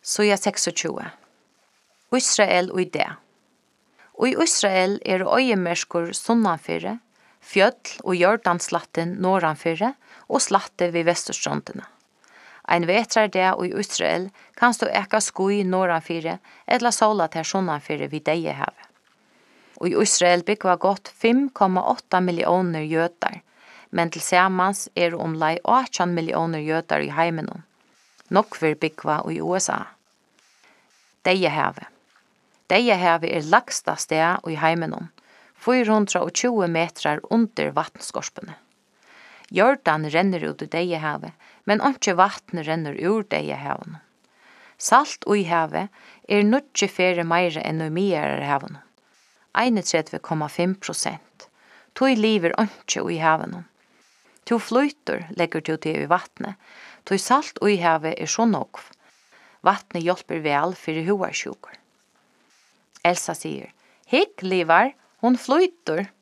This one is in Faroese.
Sida 26. Israel og det. Og i Israel øyemersker sunnanfyrre, fjøll og Jordanslatten norranfyrre og slatte ved vesterstrandene. Ein vetrar det og i Israel kan stå eka skoi norranfyrre eller sola til sunnanfyrre vid Deihave. Og i Israel byggva godt 5,8 millioner jødar, men tilsammans omlai 18 millioner jødar i heimenom. Nokver byggva i USA. Deihave. Deihave lagsta sted i heimenom, 420 metrar under vattenskorspene. Jordan renner ut i Deihave, men ikke vatten renner ur Deihaven. Salt i havet 94 meire enn i Miarhaven. 31,5%. Tui liver ikke i haven. Tu flyter legger du til i vattnet. Tui salt i havet så nokv. Vattnet hjelper vel for hovarsjuker. Elsa sier, hikk livar, hon flyter.